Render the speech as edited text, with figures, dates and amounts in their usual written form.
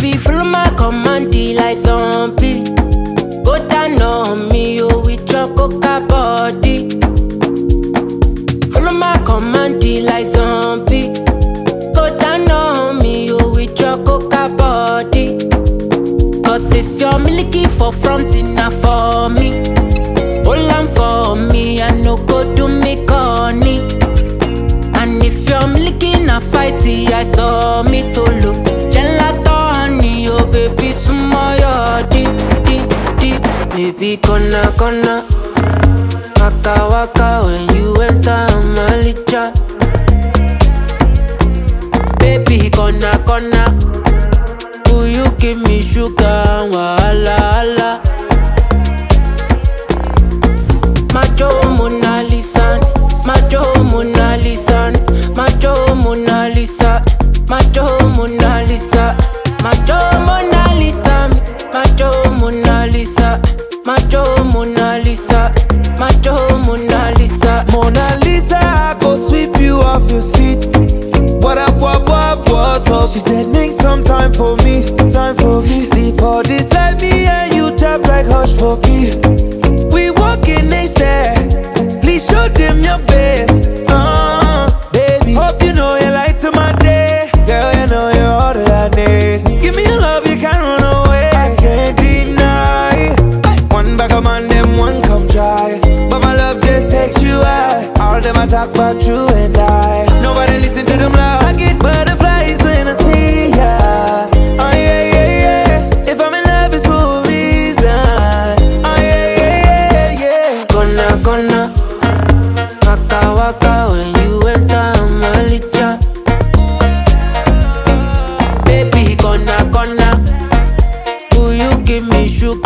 Baby, follow my command, like zombie. Go down on me, oh, with your coca body. Follow my command, like zombie. Go down on me, oh, with your coca body. Cause this your milky for front enough for me. Hold on for me, I no go do me corny. And if you're milky na fighty, I saw me to look. Gelato honey, oh baby, sumoyo di. Baby, gonna waka waka when you enter Malicha. Baby, gonna will you give me sugar, wahala. Macho Mona Lisa, Macho Mona Lisa, Macho Mona Lisa, Macho Mona Lisa, Macho Mona Lisa, Macho Mona Lisa, Macho Mona Lisa, Macho Mona Lisa. Mona Lisa, I go sweep you off your feet. What up, what's up? She said make some time for me, time for me. Sleep for this me and you tap like hush for me. We walking next there, please show them your best. Baby, hope you know you light to my day. Girl, you know you're all that I need. Give me your love, you can't run away. I can't deny. One bag of man, them one come try. But my love just takes you high. All them I talk about you and I. Nobody listen to them loud. I get butterflies when I see ya. Oh yeah. If I'm in love, it's for a reason. Oh yeah. Gonna waka waka when you enter Malicha. Baby, gonna will you give me sugar?